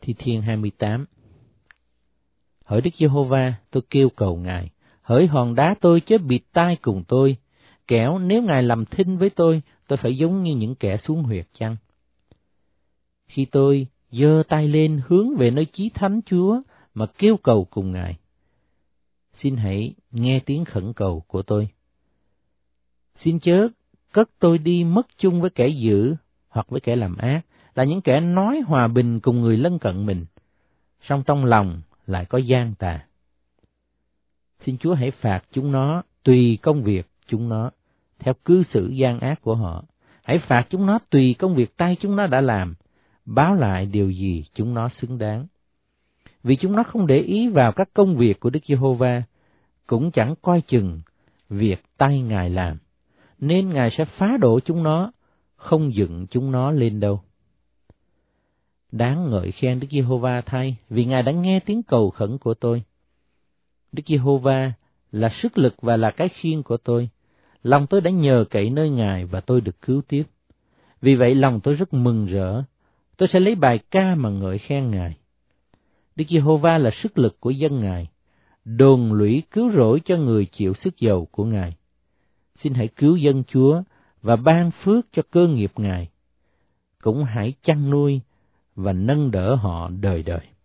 Thi Thiên 28. Hỡi Đức Giê-hô-va, tôi kêu cầu Ngài, hỡi hòn đá tôi chớ bịt tai cùng tôi, kẻo nếu Ngài làm thinh với tôi phải giống như những kẻ xuống huyệt chăng? Khi tôi giơ tay lên hướng về nơi chí thánh Chúa mà kêu cầu cùng Ngài, xin hãy nghe tiếng khẩn cầu của tôi. Xin chớ cất tôi đi mất chung với kẻ dữ hoặc với kẻ làm ác, là những kẻ nói hòa bình cùng người lân cận mình, song trong lòng lại có gian tà. Xin Chúa hãy phạt chúng nó tùy công việc chúng nó, theo cư xử gian ác của họ. Hãy phạt chúng nó tùy công việc tay chúng nó đã làm, báo lại điều gì chúng nó xứng đáng. Vì chúng nó không để ý vào các công việc của Đức Giê-hô-va, cũng chẳng coi chừng việc tay Ngài làm, nên Ngài sẽ phá đổ chúng nó, không dựng chúng nó lên đâu. Đáng ngợi khen Đức Giê-hô-va thay, vì Ngài đã nghe tiếng cầu khẩn của tôi. Đức Giê-hô-va là sức lực và là cái khiên của tôi. Lòng tôi đã nhờ cậy nơi Ngài và tôi được cứu tiếp. Vì vậy lòng tôi rất mừng rỡ. Tôi sẽ lấy bài ca mà ngợi khen Ngài. Đức Giê-hô-va là sức lực của dân Ngài, đồn lũy cứu rỗi cho người chịu sức dầu của Ngài. Xin hãy cứu dân Chúa và ban phước cho cơ nghiệp Ngài. Cũng hãy chăn nuôi và nâng đỡ họ đời đời.